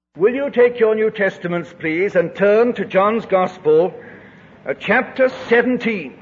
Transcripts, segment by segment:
Will you take your New Testaments, please, and turn to John's Gospel, chapter 17.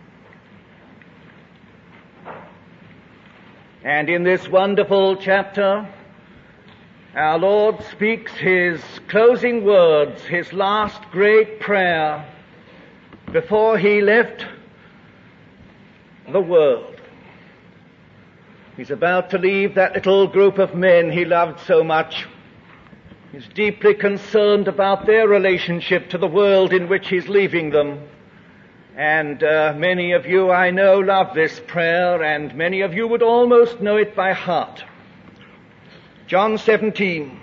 And in this wonderful chapter, our Lord speaks His closing words, His last great prayer before He left the world. He's about to leave that little group of men He loved so much. He's deeply concerned about their relationship to the world in which He's leaving them. And many of you, I know, love this prayer, and many of you would almost know it by heart. John 17.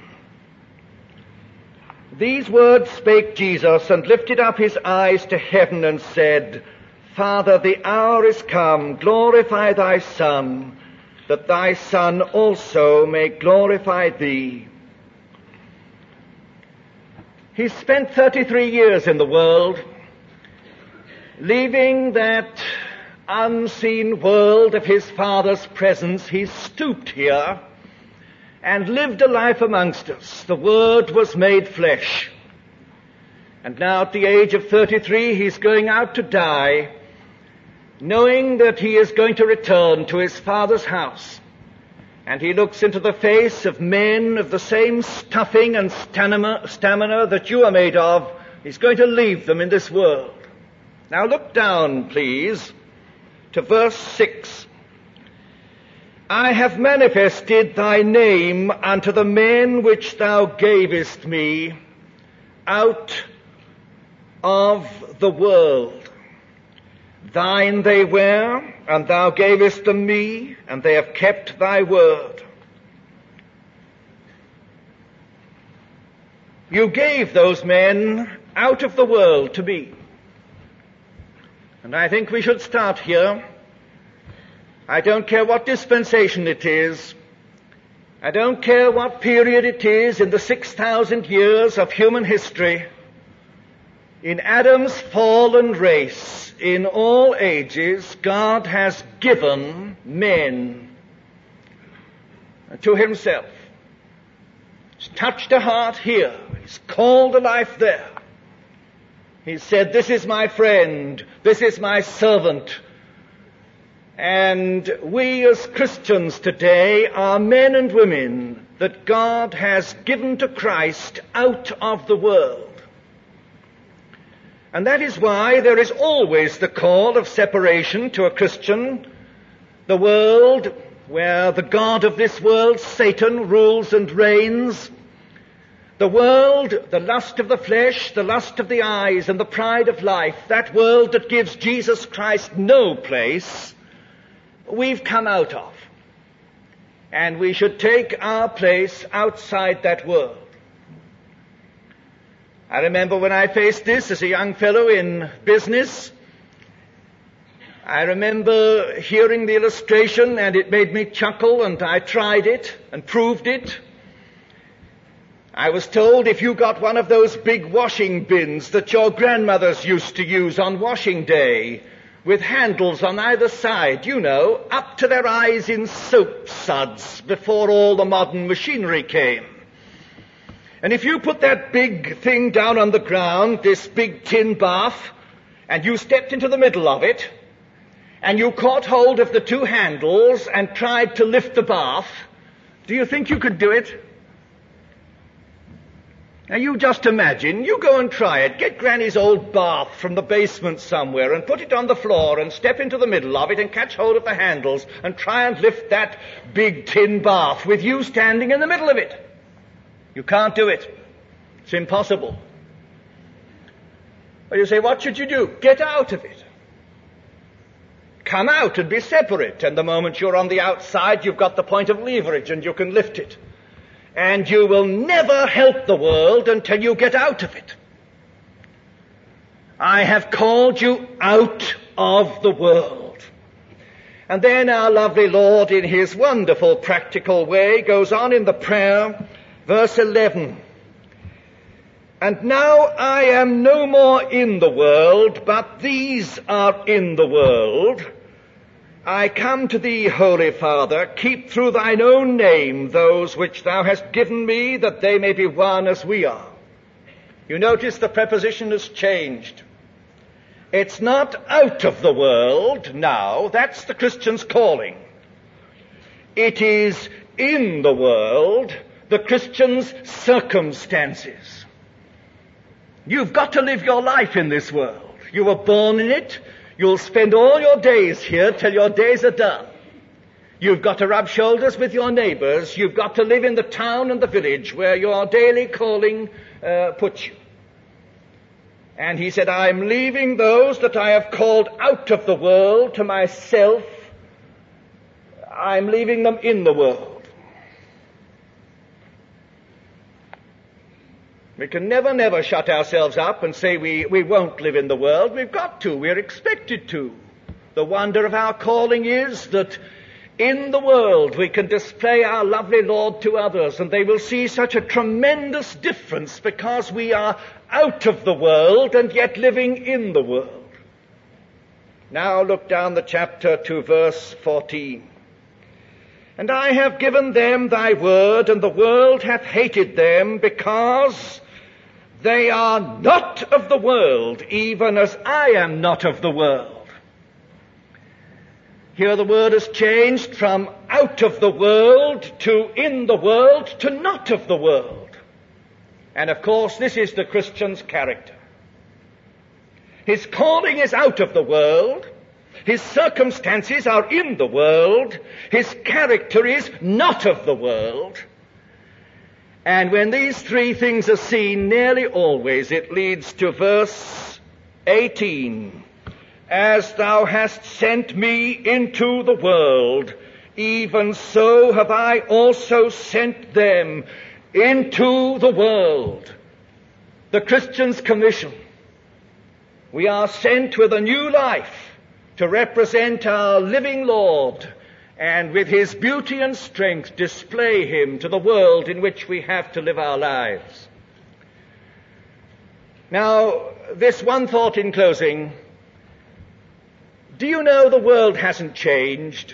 These words spake Jesus, and lifted up His eyes to heaven, and said, Father, the hour is come, glorify Thy Son, that Thy Son also may glorify Thee. He spent 33 years in the world, leaving that unseen world of His Father's presence. He stooped here and lived a life amongst us. The Word was made flesh. And now at the age of 33, He's going out to die, knowing that He is going to return to His Father's house. And He looks into the face of men of the same stuffing and stamina that you are made of. He's going to leave them in this world. Now look down, please, to verse 6. I have manifested Thy name unto the men which Thou gavest me out of the world. Thine they were, and Thou gavest them me, and they have kept Thy word. You gave those men out of the world to me. And I think we should start here. I don't care what dispensation it is. I don't care what period it is in the 6,000 years of human history. In Adam's fallen race, in all ages, God has given men to Himself. He's touched a heart here. He's called a life there. He said, this is my friend, this is my servant. And we as Christians today are men and women that God has given to Christ out of the world. And that is why there is always the call of separation to a Christian. The world, where the God of this world, Satan, rules and reigns. The world, the lust of the flesh, the lust of the eyes, and the pride of life, that world that gives Jesus Christ no place, we've come out of. And we should take our place outside that world. I remember when I faced this as a young fellow in business, I remember hearing the illustration and it made me chuckle, and I tried it and proved it. I was told if you got one of those big washing bins that your grandmothers used to use on washing day, with handles on either side, you know, up to their eyes in soap suds before all the modern machinery came. And if you put that big thing down on the ground, this big tin bath, and you stepped into the middle of it, and you caught hold of the two handles and tried to lift the bath, do you think you could do it? Now you just imagine, you go and try it. Get Granny's old bath from the basement somewhere and put it on the floor and step into the middle of it and catch hold of the handles and try and lift that big tin bath with you standing in the middle of it. You can't do it. It's impossible. Well, you say, what should you do? Get out of it. Come out and be separate. And the moment you're on the outside, you've got the point of leverage and you can lift it. And you will never help the world until you get out of it. I have called you out of the world. And then our lovely Lord, in His wonderful practical way, goes on in the prayer, verse 11. And now I am no more in the world, but these are in the world, I come to thee, Holy Father, keep through thine own name those which thou hast given me, that they may be one as we are. You notice the preposition has changed. It's not out of the world now, that's the Christian's calling. It is in the world, the Christian's circumstances. You've got to live your life in this world. You were born in it. You'll spend all your days here till your days are done. You've got to rub shoulders with your neighbors. You've got to live in the town and the village where your daily calling puts you. And he said, I'm leaving those that I have called out of the world to myself. I'm leaving them in the world. We can never shut ourselves up and say we won't live in the world. We've got to. We're expected to. The wonder of our calling is that in the world we can display our lovely Lord to others, and they will see such a tremendous difference because we are out of the world and yet living in the world. Now look down the chapter to verse 14. And I have given them thy word, and the world hath hated them, because they are not of the world, even as I am not of the world. Here the word has changed from out of the world to in the world to not of the world. And of course, this is the Christian's character. His calling is out of the world. His circumstances are in the world. His character is not of the world. And when these three things are seen, nearly always it leads to verse 18. As thou hast sent me into the world, even so have I also sent them into the world. The Christian's commission. We are sent with a new life to represent our living Lord, and with his beauty and strength display him to the world in which we have to live our lives. Now, this one thought in closing. Do you know the world hasn't changed?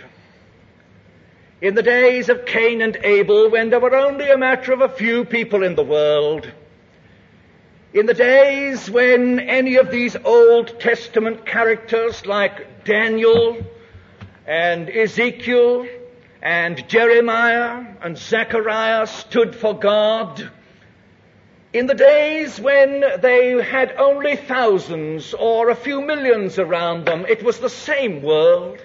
In the days of Cain and Abel, when there were only a matter of a few people in the world, in the days when any of these Old Testament characters like Daniel and Ezekiel and Jeremiah and Zechariah stood for God, in the days when they had only thousands or a few millions around them, it was the same world.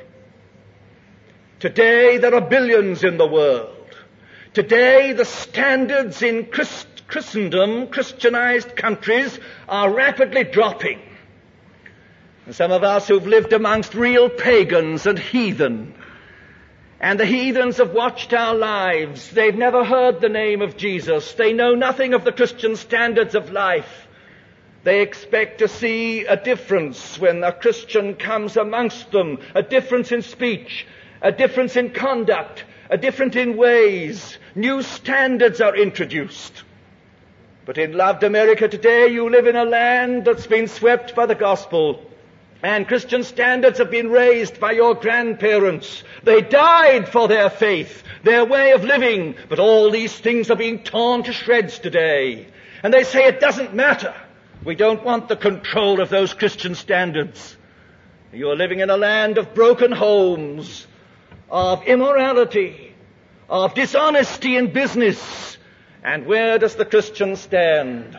Today there are billions in the world. Today the standards in Christendom, Christianized countries, are rapidly dropping. And some of us who've lived amongst real pagans and heathen, and the heathens have watched our lives. They've never heard the name of Jesus. They know nothing of the Christian standards of life. They expect to see a difference when a Christian comes amongst them, a difference in speech, a difference in conduct, a difference in ways. New standards are introduced. But in loved America today, you live in a land that's been swept by the gospel. And Christian standards have been raised by your grandparents. They died for their faith, their way of living. But all these things are being torn to shreds today. And they say it doesn't matter. We don't want the control of those Christian standards. You are living in a land of broken homes, of immorality, of dishonesty in business. And where does the Christian stand?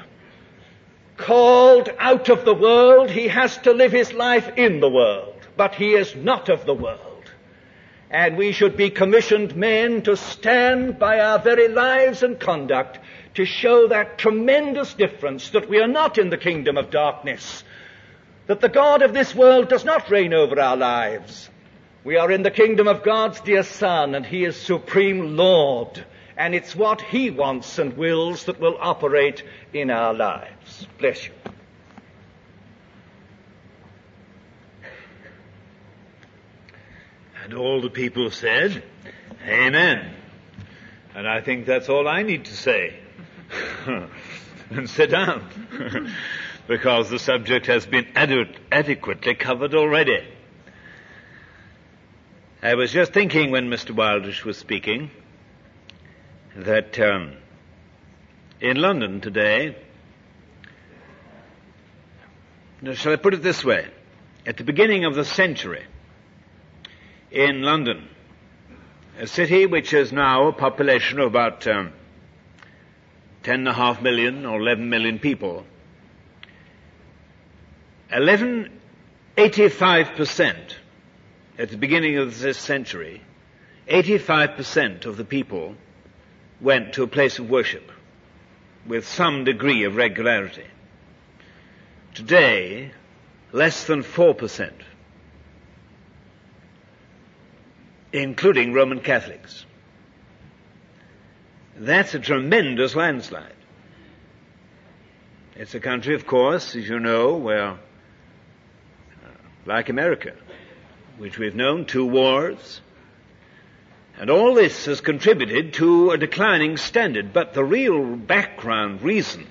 Called out of the world, he has to live his life in the world, but he is not of the world. And we should be commissioned men to stand by our very lives and conduct to show that tremendous difference, that we are not in the kingdom of darkness, that the God of this world does not reign over our lives. We are in the kingdom of God's dear Son, and he is supreme Lord. And it's what he wants and wills that will operate in our lives. Bless you. And all the people said, Amen. And I think that's all I need to say. And sit down. Because the subject has been adequately covered already. I was just thinking when Mr. Wildish was speaking that in London today, shall I put it this way? At the beginning of the century, in London, a city which has now a population of about 10.5 million or 11 million people, 85% at the beginning of this century, 85% of the people went to a place of worship with some degree of regularity. Today, less than 4%, including Roman Catholics. That's a tremendous landslide. It's a country, of course, as you know, where, like America, which we've known, 2 wars, and all this has contributed to a declining standard. But the real background reason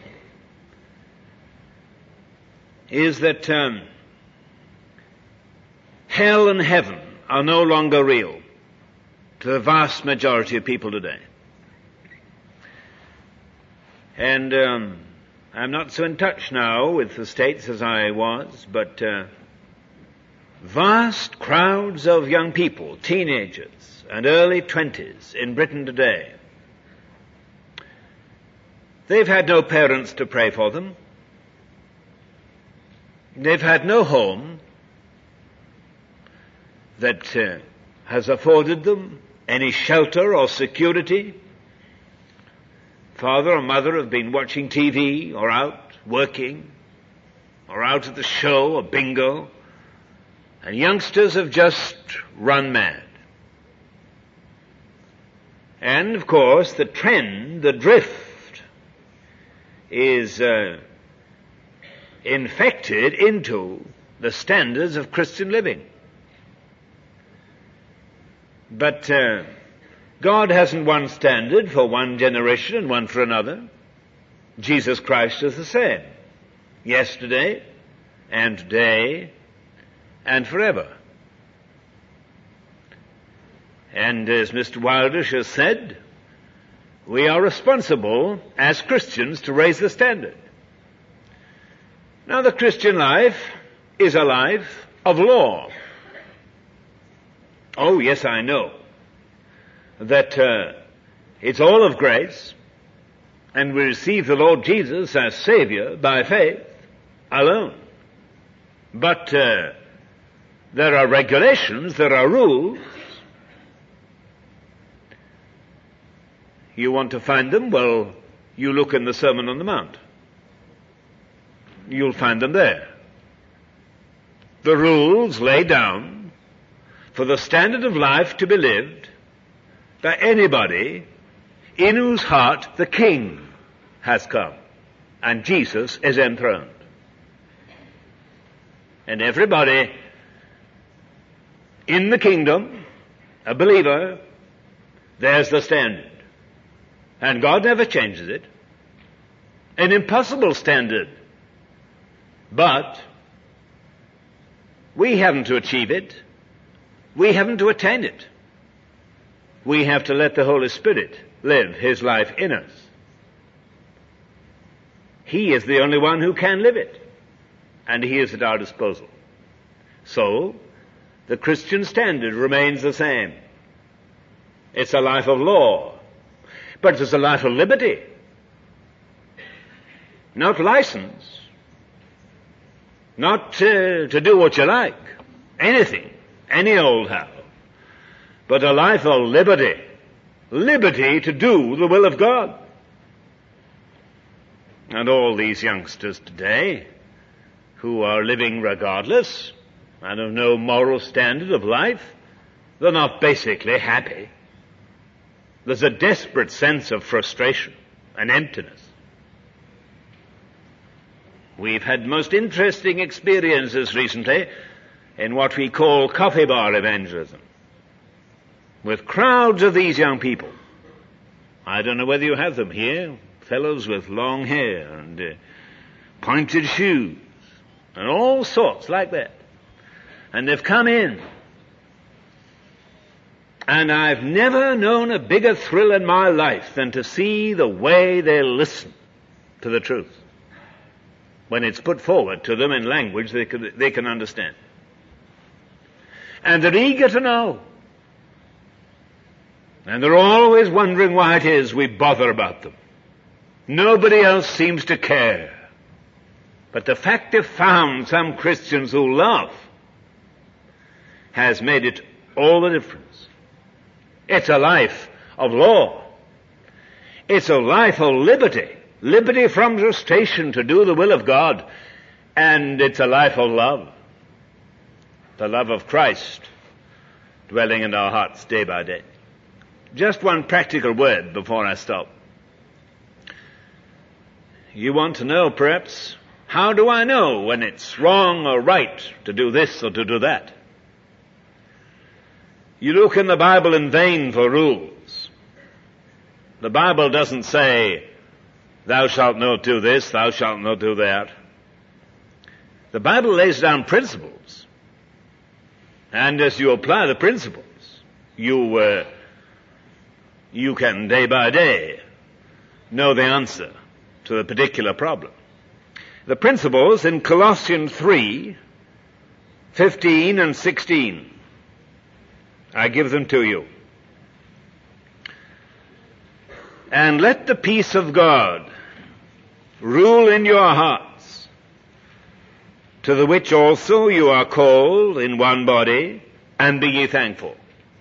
is that hell and heaven are no longer real to the vast majority of people today. And I'm not so in touch now with the States as I was, but vast crowds of young people, teenagers and early 20s in Britain today, they've had no parents to pray for them. They've had no home that has afforded them any shelter or security. Father or mother have been watching TV or out working or out at the show or bingo, and youngsters have just run mad. And, of course, the trend, the drift, is infected into the standards of Christian living. But God hasn't one standard for one generation and one for another. Jesus Christ is the same, yesterday and today and forever. And as Mr. Wildish has said, we are responsible as Christians to raise the standard. Now, the Christian life is a life of law. Oh, yes, I know that it's all of grace, and we receive the Lord Jesus as Savior by faith alone. But there are regulations, there are rules. You want to find them? Well, you look in the Sermon on the Mount. You'll find them there. The rules laid down for the standard of life to be lived by anybody in whose heart the King has come and Jesus is enthroned. And everybody in the kingdom, a believer, there's the standard. And God never changes it. An impossible standard. But we haven't to achieve it. We haven't to attain it. We have to let the Holy Spirit live His life in us. He is the only one who can live it. And He is at our disposal. So, the Christian standard remains the same. It's a life of law. But it's a life of liberty. Not license. Not to do what you like. Anything. Any old how. But a life of liberty. Liberty to do the will of God. And all these youngsters today who are living regardless and have no moral standard of life, they're not basically happy. There's a desperate sense of frustration and emptiness. We've had most interesting experiences recently in what we call coffee bar evangelism, with crowds of these young people. I don't know whether you have them here, fellows with long hair and pointed shoes and all sorts like that. And they've come in And I've never known a bigger thrill in my life than to see the way they listen to the truth when it's put forward to them in language they can understand. And they're eager to know. And they're always wondering why it is we bother about them. Nobody else seems to care. But the fact they've found some Christians who love has made it all the difference. It's a life of law. It's a life of liberty. Liberty from frustration to do the will of God. And it's a life of love. The love of Christ dwelling in our hearts day by day. Just one practical word before I stop. You want to know, perhaps, how do I know when it's wrong or right to do this or to do that? You look in the Bible in vain for rules. The Bible doesn't say, thou shalt not do this, thou shalt not do that. The Bible lays down principles. And as you apply the principles, you can day by day know the answer to the particular problem. The principles in Colossians 3:15 and 16. I give them to you. And let the peace of God rule in your hearts, to the which also you are called in one body, and be ye thankful.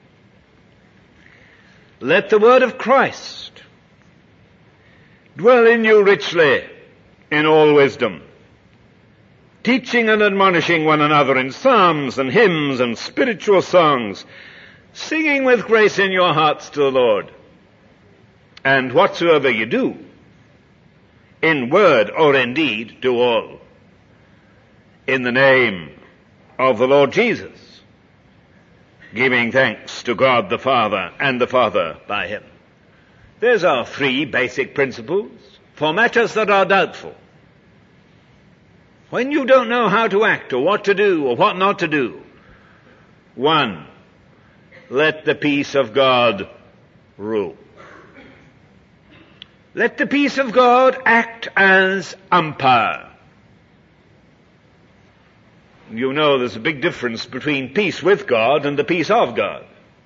Let the word of Christ dwell in you richly in all wisdom, teaching and admonishing one another in psalms and hymns and spiritual songs, singing with grace in your hearts to the Lord. And whatsoever you do, in word or in deed, do all in the name of the Lord Jesus, giving thanks to God the Father and the Father by him. There's our three basic principles for matters that are doubtful. When you don't know how to act or what to do or what not to do, 1, let the peace of God rule. Let the peace of God act as umpire. You know there's a big difference between peace with God and the peace of God.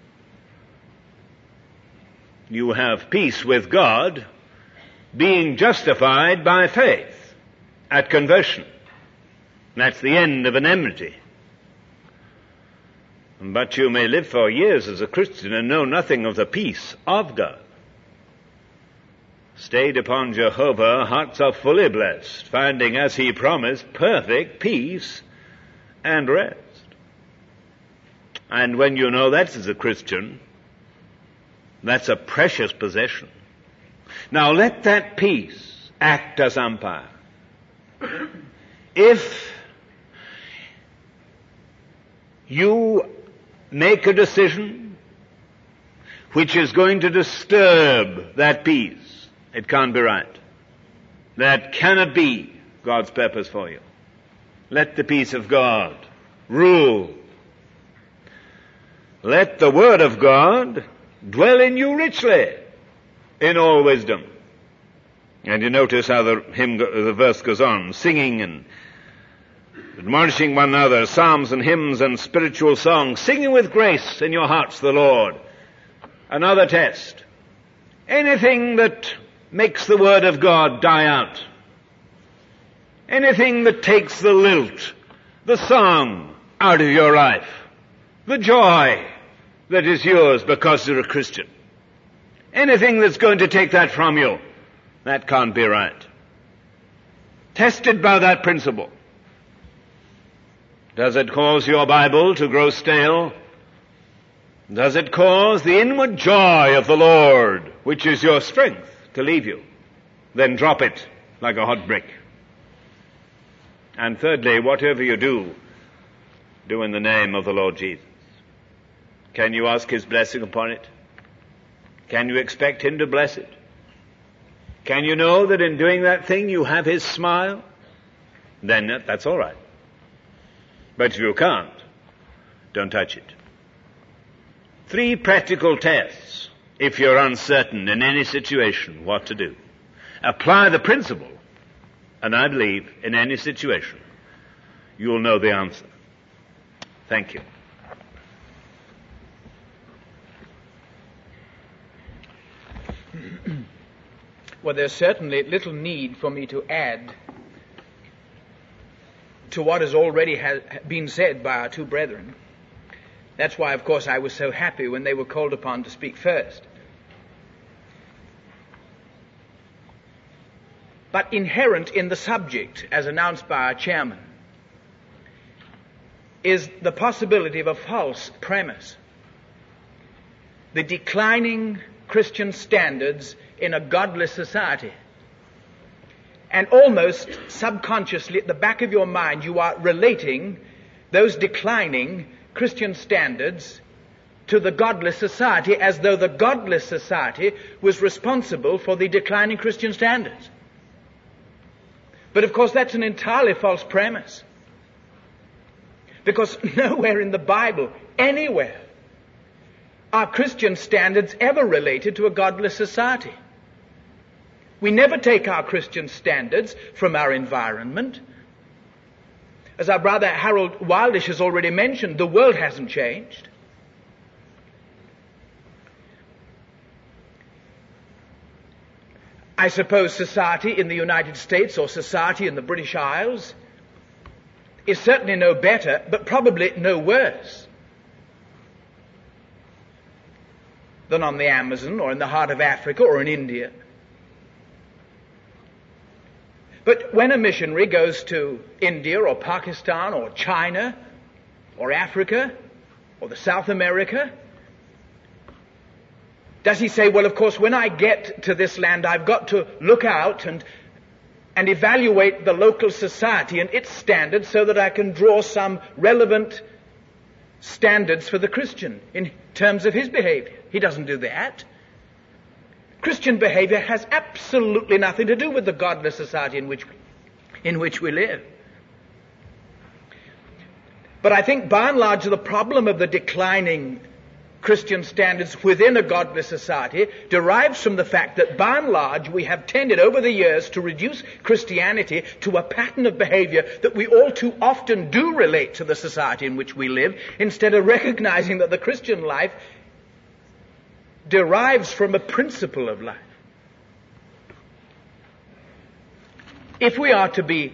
You have peace with God being justified by faith at conversion. That's the end of an enmity. But you may live for years as a Christian and know nothing of the peace of God. Stayed upon Jehovah, hearts are fully blessed, finding as he promised perfect peace and rest. And when you know that as a Christian, that's a precious possession. Now let that peace act as umpire. If you make a decision which is going to disturb that peace, it can't be right. That cannot be God's purpose for you. Let the peace of God rule. Let the word of God dwell in you richly in all wisdom. And you notice how the verse goes on, singing and admonishing one another, psalms and hymns and spiritual songs, singing with grace in your hearts the Lord. Another test. Anything that makes the word of God die out, anything that takes the lilt, the song out of your life, the joy that is yours because you're a Christian, anything that's going to take that from you, that can't be right. Tested by that principle. Does it cause your Bible to grow stale? Does it cause the inward joy of the Lord, which is your strength, to leave you? Then drop it like a hot brick. And thirdly, whatever you do, do in the name of the Lord Jesus. Can you ask his blessing upon it? Can you expect him to bless it? Can you know that in doing that thing you have his smile? Then that's all right. But if you can't, don't touch it. 3 practical tests if you're uncertain in any situation what to do. Apply the principle, and I believe in any situation you'll know the answer. Thank you. Well, there's certainly little need for me to add to what has already been said by our two brethren. That's why, of course, I was so happy when they were called upon to speak first. But inherent in the subject, as announced by our chairman, is the possibility of a false premise. The declining Christian standards in a godless society. And almost subconsciously at the back of your mind you are relating those declining Christian standards to the godless society, as though the godless society was responsible for the declining Christian standards. But of course that's an entirely false premise. Because nowhere in the Bible, anywhere, are Christian standards ever related to a godless society. We never take our Christian standards from our environment. As our brother Harold Wildish has already mentioned, the world hasn't changed. I suppose society in the United States or society in the British Isles is certainly no better, but probably no worse than on the Amazon or in the heart of Africa or in India. But when a missionary goes to India or Pakistan or China or Africa or the South America, does he say, well, of course, when I get to this land, I've got to look out and evaluate the local society and its standards so that I can draw some relevant standards for the Christian in terms of his behavior? He doesn't do that. Christian behavior has absolutely nothing to do with the godless society in which we live. But I think by and large the problem of the declining Christian standards within a godless society derives from the fact that by and large we have tended over the years to reduce Christianity to a pattern of behavior that we all too often do relate to the society in which we live, instead of recognizing that the Christian life derives from a principle of life. If we are to be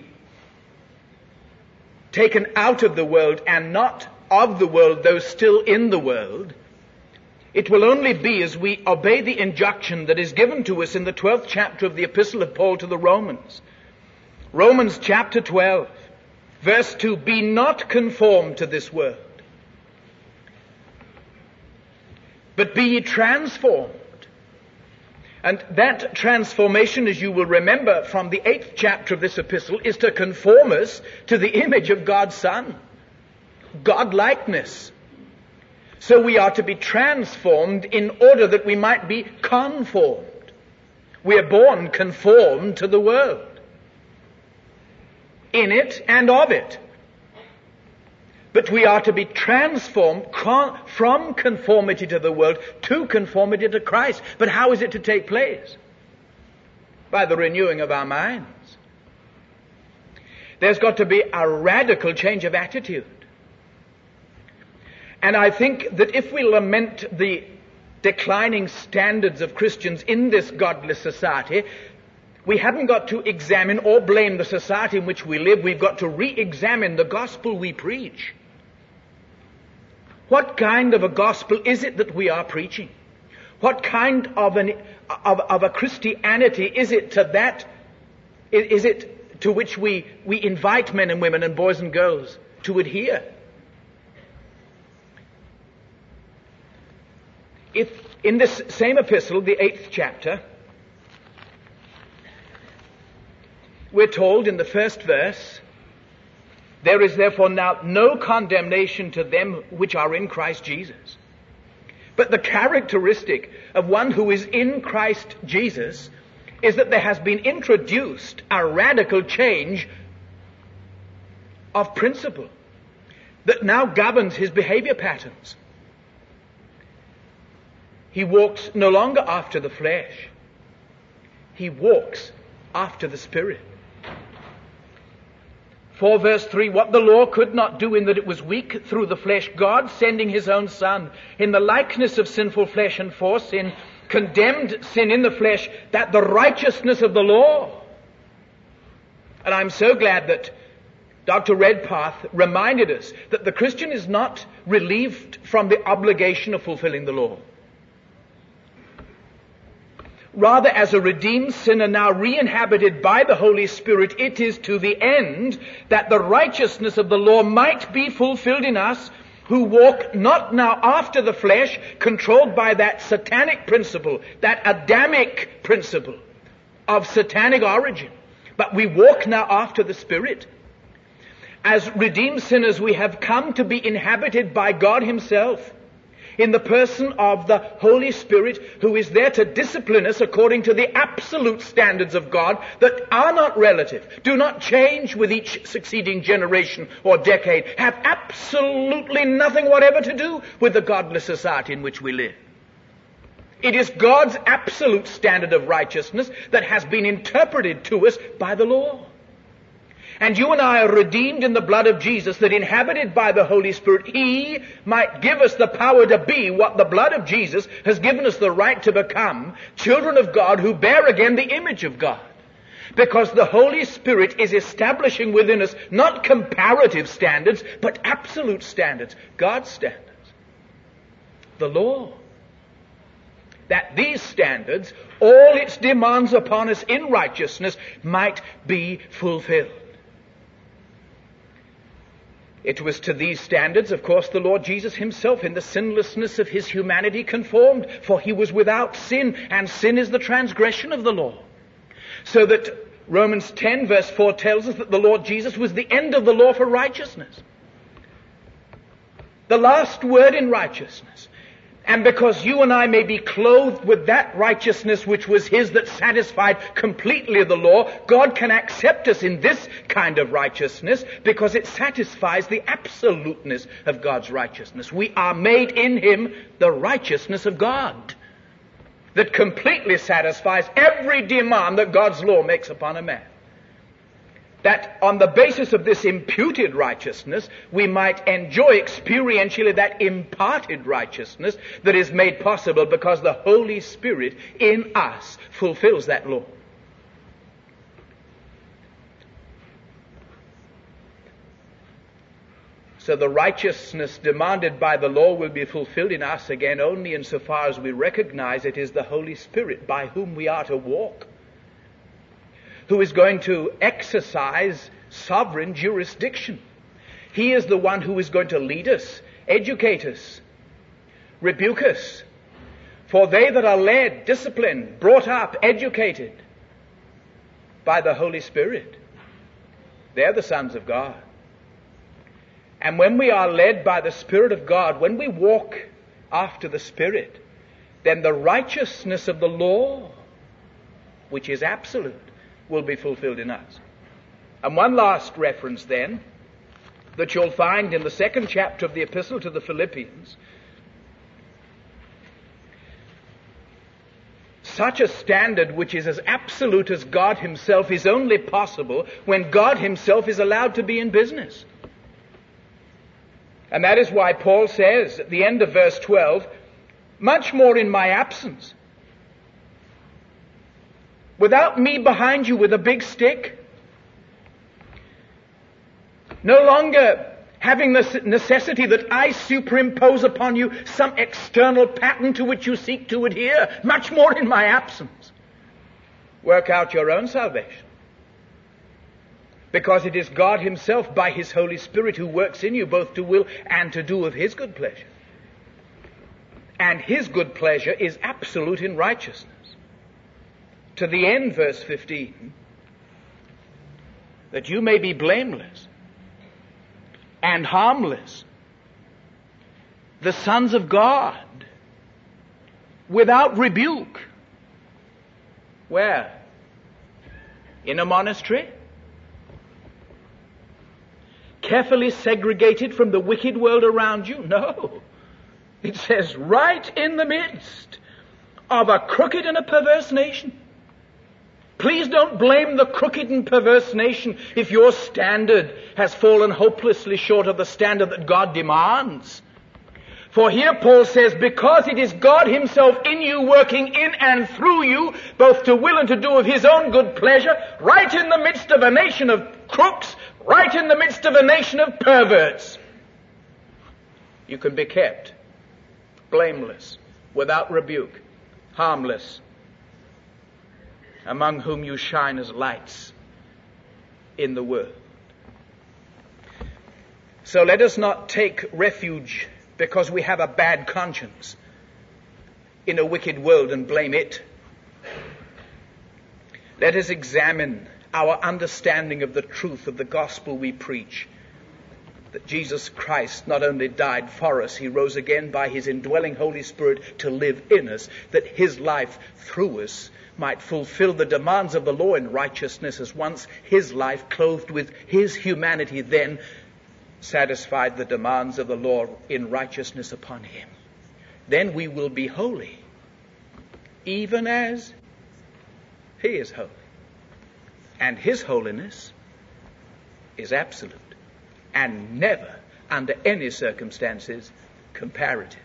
taken out of the world and not of the world, though still in the world, it will only be as we obey the injunction that is given to us in the 12th chapter of the Epistle of Paul to the Romans. Romans chapter 12, verse 2, be not conformed to this world, but be ye transformed. And that transformation, as you will remember from the 8th chapter of this epistle, is to conform us to the image of God's Son, God-likeness. So we are to be transformed in order that we might be conformed. We are born conformed to the world, in it and of it. But we are to be transformed from conformity to the world to conformity to Christ. But how is it to take place? By the renewing of our minds. There's got to be a radical change of attitude. And I think that if we lament the declining standards of Christians in this godless society, we haven't got to examine or blame the society in which we live. We've got to re-examine the gospel we preach. What kind of a gospel is it that we are preaching? What kind of a Christianity is it to which we invite men and women and boys and girls to adhere? If in this same epistle, the 8th chapter, we're told in the first verse, there is therefore now no condemnation to them which are in Christ Jesus. But the characteristic of one who is in Christ Jesus is that there has been introduced a radical change of principle that now governs his behavior patterns. He walks no longer after the flesh. He walks after the Spirit. 4 verse 3, what the law could not do in that it was weak through the flesh, God sending his own Son in the likeness of sinful flesh and for sin, condemned sin in the flesh, that the righteousness of the law. And I'm so glad that Dr. Redpath reminded us that the Christian is not relieved from the obligation of fulfilling the law. Rather, as a redeemed sinner now re-inhabited by the Holy Spirit, it is to the end that the righteousness of the law might be fulfilled in us, who walk not now after the flesh, controlled by that satanic principle, that Adamic principle of satanic origin, but we walk now after the Spirit. As redeemed sinners, we have come to be inhabited by God Himself, in the person of the Holy Spirit, who is there to discipline us according to the absolute standards of God that are not relative, do not change with each succeeding generation or decade, have absolutely nothing whatever to do with the godless society in which we live. It is God's absolute standard of righteousness that has been interpreted to us by the law. And you and I are redeemed in the blood of Jesus, that inhabited by the Holy Spirit, He might give us the power to be what the blood of Jesus has given us the right to become, children of God who bear again the image of God. Because the Holy Spirit is establishing within us not comparative standards, but absolute standards, God's standards. The law. That these standards, all its demands upon us in righteousness, might be fulfilled. It was to these standards, of course, the Lord Jesus Himself in the sinlessness of His humanity conformed, for He was without sin, and sin is the transgression of the law. So that Romans 10 verse 4 tells us that the Lord Jesus was the end of the law for righteousness. The last word in righteousness. And because you and I may be clothed with that righteousness which was His that satisfied completely the law, God can accept us in this kind of righteousness because it satisfies the absoluteness of God's righteousness. We are made in Him the righteousness of God that completely satisfies every demand that God's law makes upon a man. That on the basis of this imputed righteousness, we might enjoy experientially that imparted righteousness that is made possible because the Holy Spirit in us fulfills that law. So the righteousness demanded by the law will be fulfilled in us again only insofar as we recognize it is the Holy Spirit by whom we are to walk, who is going to exercise sovereign jurisdiction. He is the one who is going to lead us, educate us, rebuke us. For they that are led, disciplined, brought up, educated by the Holy Spirit, they're the sons of God. And when we are led by the Spirit of God, when we walk after the Spirit, then the righteousness of the law, which is absolute, will be fulfilled in us. And one last reference then that you'll find in the 2nd chapter of the Epistle to the Philippians. Such a standard which is as absolute as God Himself is only possible when God Himself is allowed to be in business. And that is why Paul says at the end of verse 12, much more in my absence, without me behind you with a big stick, no longer having the necessity that I superimpose upon you some external pattern to which you seek to adhere, much more in my absence. Work out your own salvation. Because it is God Himself by His Holy Spirit who works in you both to will and to do of His good pleasure. And His good pleasure is absolute in righteousness. To the end, verse 15, that you may be blameless and harmless, the sons of God, without rebuke. Where? In a monastery? Carefully segregated from the wicked world around you? No. It says right in the midst of a crooked and a perverse nation. Please don't blame the crooked and perverse nation if your standard has fallen hopelessly short of the standard that God demands. For here Paul says, because it is God himself in you, working in and through you, both to will and to do of his own good pleasure, right in the midst of a nation of crooks, right in the midst of a nation of perverts, you can be kept blameless, without rebuke, harmless, among whom you shine as lights in the world. So let us not take refuge because we have a bad conscience in a wicked world and blame it. Let us examine our understanding of the truth of the gospel we preach, that Jesus Christ not only died for us, he rose again by his indwelling Holy Spirit to live in us, that his life through us might fulfill the demands of the law in righteousness, as once his life, clothed with his humanity, then satisfied the demands of the law in righteousness upon him. Then we will be holy, even as he is holy. And his holiness is absolute and never, under any circumstances, comparative.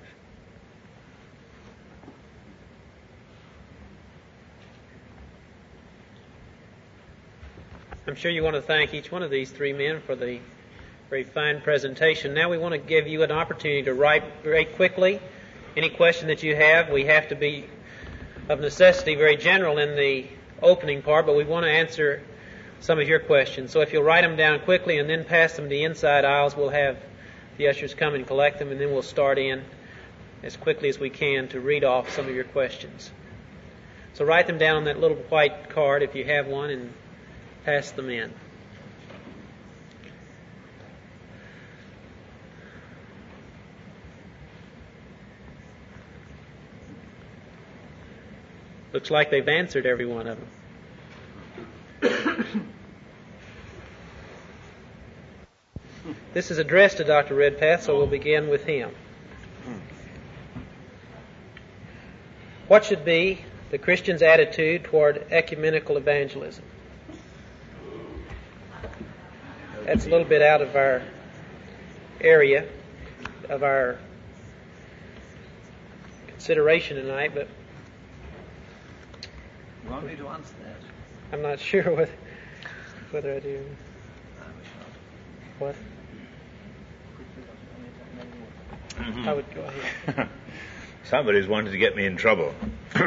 I'm sure you want to thank each one of these three men for the very fine presentation. Now we want to give you an opportunity to write very quickly any question that you have. We have to be, of necessity, very general in the opening part, but we want to answer some of your questions. So if you'll write them down quickly and then pass them to the inside aisles, we'll have the ushers come and collect them, and then we'll start in as quickly as we can to read off some of your questions. So write them down on that little white card if you have one and pass them in. Looks like they've answered every one of them. This is addressed to Dr. Redpath, so we'll begin with him. What should be the Christian's attitude toward ecumenical evangelism? That's a little bit out of our area, of our consideration tonight, but You want me to answer that? I'm not sure whether I do. What? I would go ahead. Somebody's wanted to get me in trouble.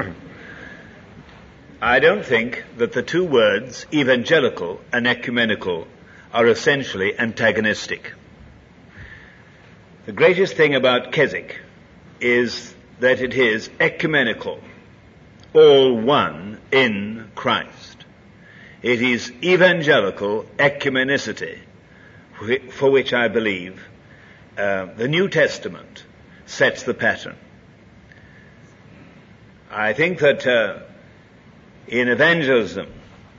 I don't think that the two words, evangelical and ecumenical, are essentially antagonistic. The greatest thing about Keswick is that it is ecumenical, all one in Christ. It is evangelical ecumenicity, for which I believe the New Testament sets the pattern. I think that in evangelism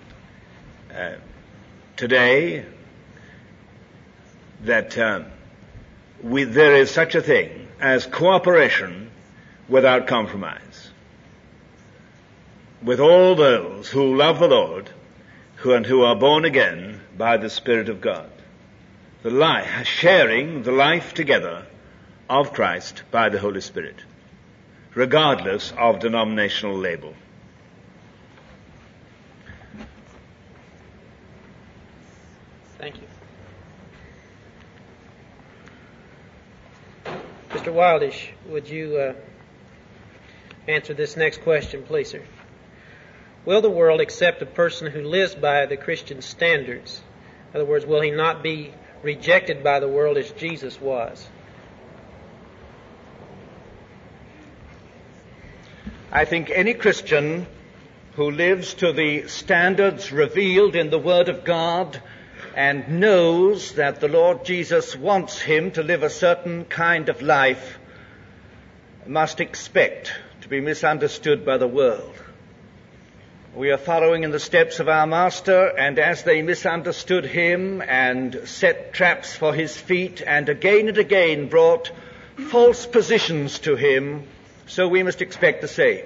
today, that there is such a thing as cooperation without compromise with all those who love the Lord and who are born again by the Spirit of God. Sharing the life together of Christ by the Holy Spirit, regardless of denominational label. Thank you. Mr. Wildish, would you answer this next question, please, sir? Will the world accept a person who lives by the Christian standards? In other words, will he not be rejected by the world as Jesus was? I think any Christian who lives to the standards revealed in the Word of God and knows that the Lord Jesus wants him to live a certain kind of life must expect to be misunderstood by the world. We are following in the steps of our Master, and as they misunderstood him and set traps for his feet and again brought false positions to him, so we must expect the same.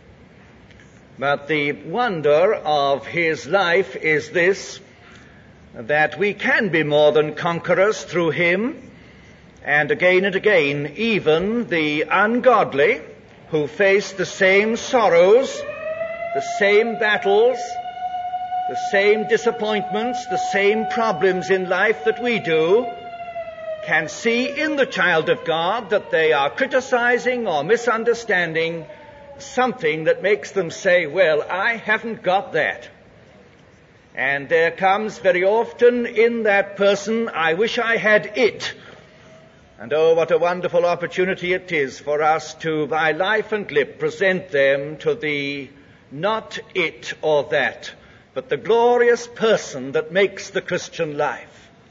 But the wonder of his life is this, that we can be more than conquerors through him, and again, even the ungodly who face the same sorrows, the same battles, the same disappointments, the same problems in life that we do, can see in the child of God that they are criticizing or misunderstanding something that makes them say, well, I haven't got that. And there comes very often in that person, I wish I had it. And oh, what a wonderful opportunity it is for us to, by life and lip, present them to the not it or that, but the glorious person that makes the Christian life.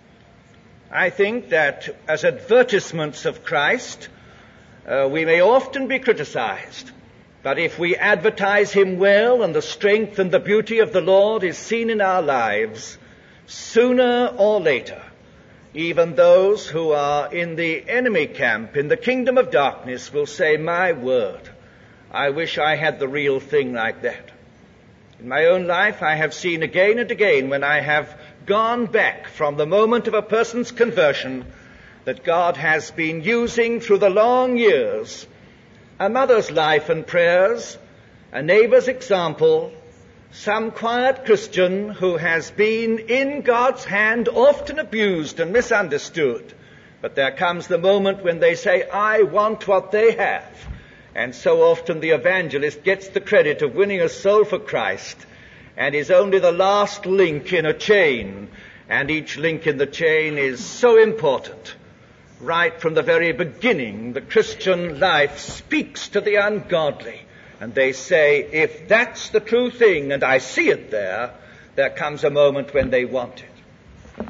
I think that as advertisements of Christ, we may often be criticized. But if we advertise him well and the strength and the beauty of the Lord is seen in our lives, sooner or later, even those who are in the enemy camp, in the kingdom of darkness, will say, my word, I wish I had the real thing like that. In my own life, I have seen again and again when I have gone back from the moment of a person's conversion that God has been using through the long years a mother's life and prayers, a neighbor's example, some quiet Christian who has been in God's hand often abused and misunderstood. But there comes the moment when they say, I want what they have. And so often the evangelist gets the credit of winning a soul for Christ and is only the last link in a chain. And each link in the chain is so important. Right from the very beginning, the Christian life speaks to the ungodly. And they say, if that's the true thing, and I see it there comes a moment when they want it. Thank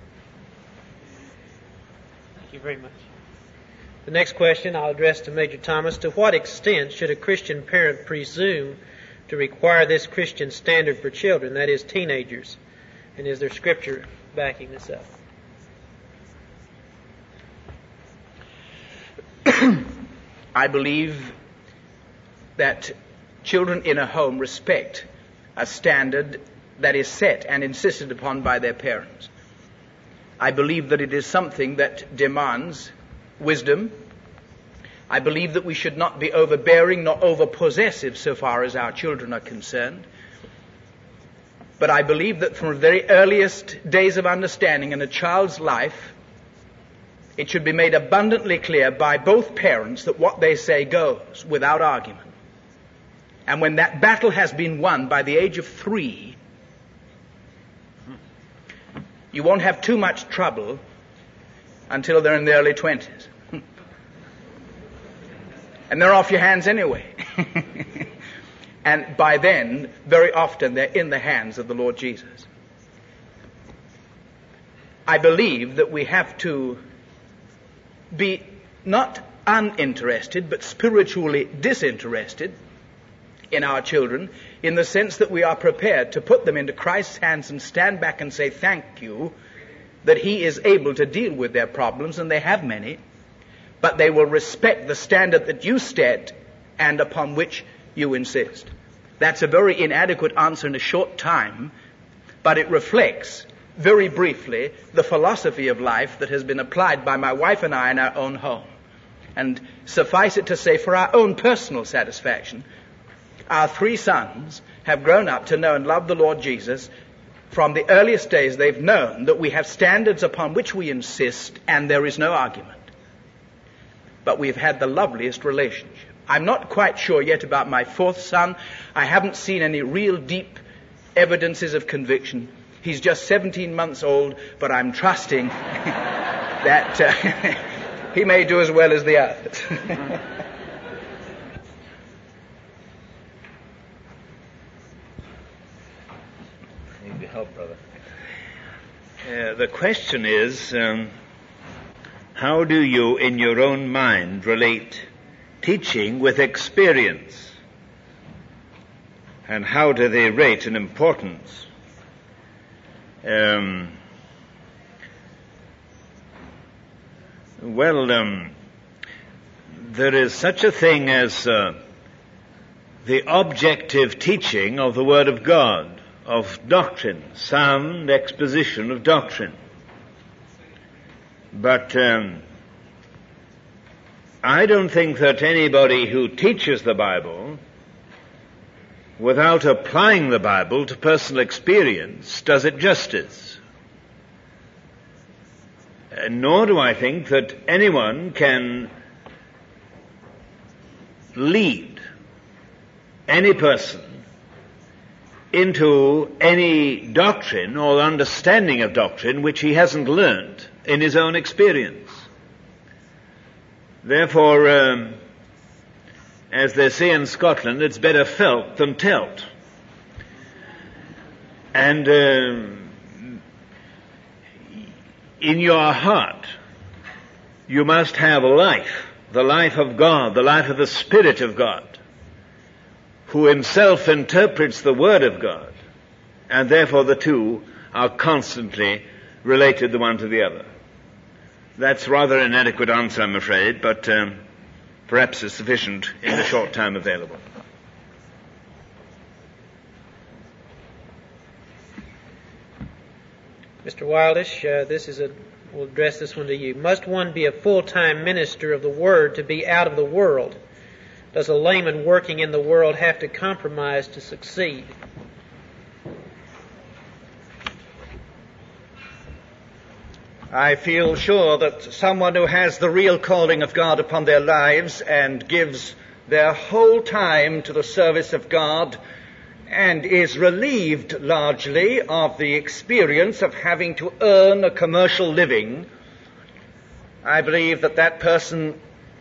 you very much. The next question I'll address to Major Thomas. To what extent should a Christian parent presume to require this Christian standard for children, that is, teenagers? And is there scripture backing this up? I believe that children in a home respect a standard that is set and insisted upon by their parents. I believe that it is something that demands wisdom. I believe that we should not be overbearing nor overpossessive so far as our children are concerned. But I believe that from the very earliest days of understanding in a child's life, it should be made abundantly clear by both parents that what they say goes without argument. And when that battle has been won by the age of 3, you won't have too much trouble until they're in their early 20s. And they're off your hands anyway. And by then, very often, they're in the hands of the Lord Jesus. I believe that we have to be not uninterested, but spiritually disinterested in our children, in the sense that we are prepared to put them into Christ's hands and stand back and say, thank you, that he is able to deal with their problems, and they have many, but they will respect the standard that you set and upon which you insist. That's a very inadequate answer in a short time, but it reflects very briefly the philosophy of life that has been applied by my wife and I in our own home. And suffice it to say, for our own personal satisfaction, our 3 sons have grown up to know and love the Lord Jesus. From the earliest days, they've known that we have standards upon which we insist, and there is no argument. But we've had the loveliest relationship. I'm not quite sure yet about my 4th son. I haven't seen any real deep evidences of conviction. He's just 17 months old, but I'm trusting that he may do as well as the others. Need your help, brother. The question is, how do you, in your own mind, relate teaching with experience? And how do they rate in importance? there is such a thing as the objective teaching of the Word of God, of doctrine, sound exposition of doctrine. But I don't think that anybody who teaches the Bible without applying the Bible to personal experience does it justice. Nor do I think that anyone can lead any person into any doctrine or understanding of doctrine which he hasn't learned in his own experience. Therefore, as they say in Scotland, it's better felt than telt. And in your heart, you must have life, the life of God, the life of the Spirit of God, who himself interprets the Word of God, and therefore the two are constantly related the one to the other. That's rather an inadequate answer, I'm afraid, but perhaps is sufficient in the short time available. Mr. Wildish, we'll address this one to you. Must one be a full-time minister of the Word to be out of the world? Does a layman working in the world have to compromise to succeed? I feel sure that someone who has the real calling of God upon their lives and gives their whole time to the service of God and is relieved largely of the experience of having to earn a commercial living, I believe that that person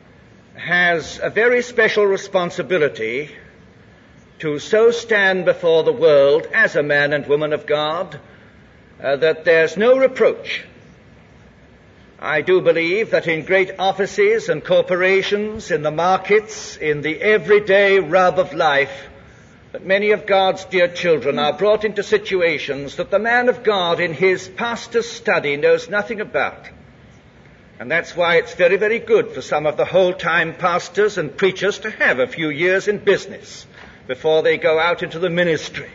has a very special responsibility to so stand before the world as a man and woman of God that there's no reproach. I do believe that in great offices and corporations, in the markets, in the everyday rub of life, that many of God's dear children are brought into situations that the man of God in his pastor's study knows nothing about. And that's why it's very, very good for some of the whole-time pastors and preachers to have a few years in business before they go out into the ministry.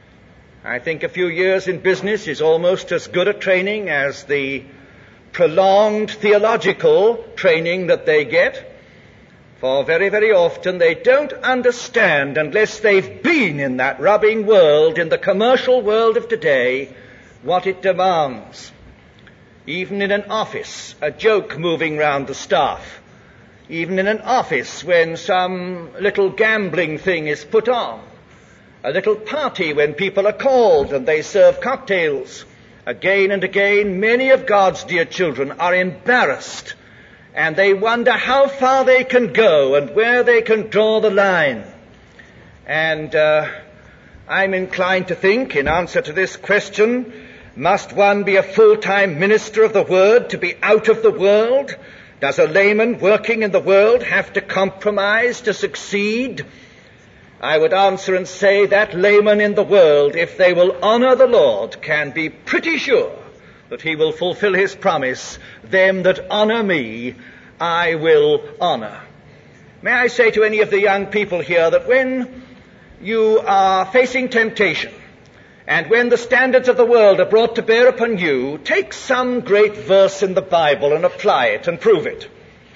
I think a few years in business is almost as good a training as the prolonged theological training that they get, for very, very often they don't understand, unless they've been in that rubbing world, in the commercial world of today, what it demands. Even in an office, a joke moving round the staff. Even in an office when some little gambling thing is put on. A little party when people are called and they serve cocktails. Again and again, many of God's dear children are embarrassed, and they wonder how far they can go and where they can draw the line. And I'm inclined to think, in answer to this question, must one be a full-time minister of the Word to be out of the world? Does a layman working in the world have to compromise to succeed? I would answer and say that laymen in the world, if they will honor the Lord, can be pretty sure that he will fulfill his promise, them that honor me, I will honor. May I say to any of the young people here that when you are facing temptation, and when the standards of the world are brought to bear upon you, take some great verse in the Bible and apply it and prove it.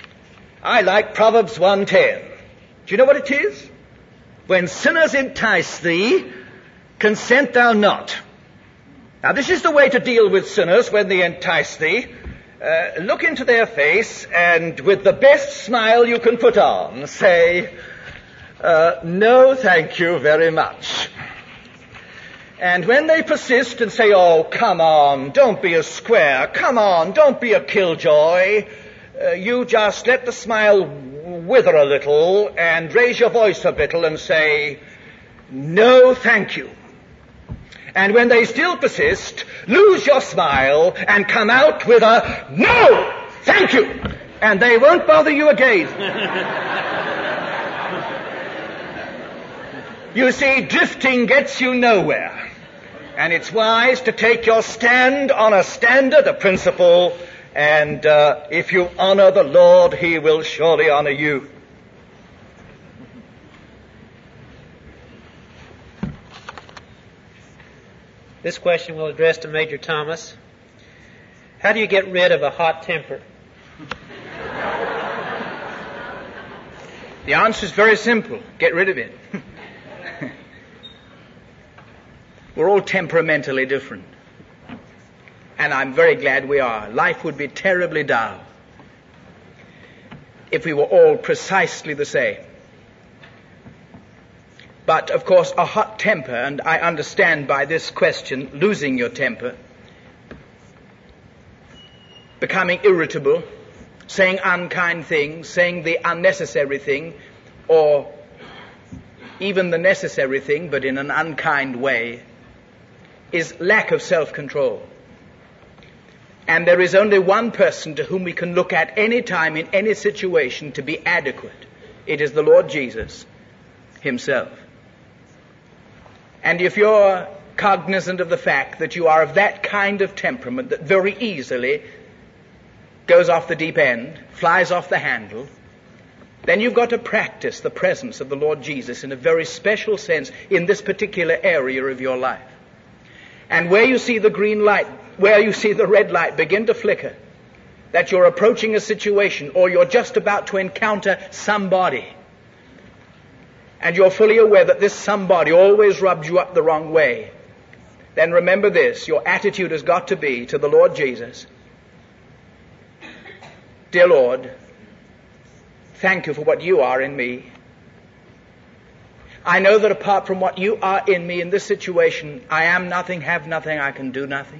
I like Proverbs 1:10. Do you know what it is? When sinners entice thee, consent thou not. Now, this is the way to deal with sinners when they entice thee. Look into their face, and with the best smile you can put on, say, no, thank you very much. And when they persist and say, oh, come on, don't be a square, come on, don't be a killjoy, you just let the smile wither a little and raise your voice a little and say, no, thank you. And when they still persist, lose your smile and come out with a, no, thank you. And they won't bother you again. You see, drifting gets you nowhere. And it's wise to take your stand on a standard, a principle, and if you honor the Lord, he will surely honor you. This question we'll address to Major Thomas. How do you get rid of a hot temper? The answer is very simple. Get rid of it. We're all temperamentally different. And I'm very glad we are. Life would be terribly dull if we were all precisely the same. But, of course, a hot temper, and I understand by this question losing your temper, becoming irritable, saying unkind things, saying the unnecessary thing, or even the necessary thing, but in an unkind way, is lack of self-control. And there is only one person to whom we can look at any time, in any situation, to be adequate. It is the Lord Jesus himself. And if you're cognizant of the fact that you are of that kind of temperament that very easily goes off the deep end, flies off the handle, then you've got to practice the presence of the Lord Jesus in a very special sense in this particular area of your life. And where you see the green light, where you see the red light begin to flicker, that you're approaching a situation or you're just about to encounter somebody, and you're fully aware that this somebody always rubs you up the wrong way, then remember this, your attitude has got to be to the Lord Jesus: Dear Lord, thank you for what you are in me. I know that apart from what you are in me in this situation, I am nothing, have nothing, I can do nothing.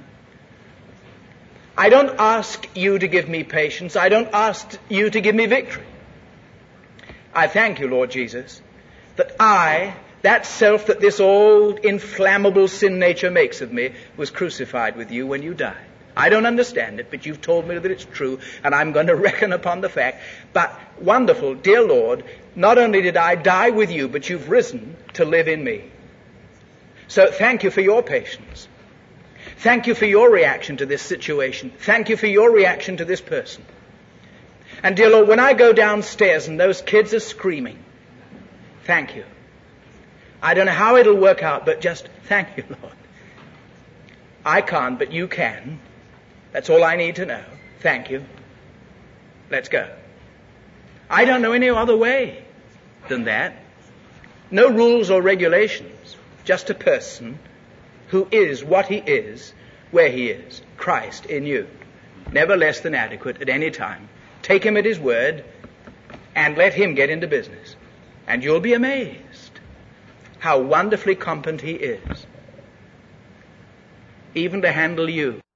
I don't ask you to give me patience. I don't ask you to give me victory. I thank you, Lord Jesus, that that self that this old inflammable sin nature makes of me, was crucified with you when you died. I don't understand it, but you've told me that it's true, and I'm going to reckon upon the fact. But wonderful, dear Lord, not only did I die with you, but you've risen to live in me. So thank you for your patience. Thank you for your reaction to this situation. Thank you for your reaction to this person. And dear Lord, when I go downstairs and those kids are screaming, thank you. I don't know how it'll work out, but just thank you, Lord. I can't, but you can. That's all I need to know. Thank you. Let's go. I don't know any other way than that. No rules or regulations. Just a person who is what he is, where he is. Christ in you. Never less than adequate at any time. Take him at his word and let him get into business. And you'll be amazed how wonderfully competent he is, even to handle you.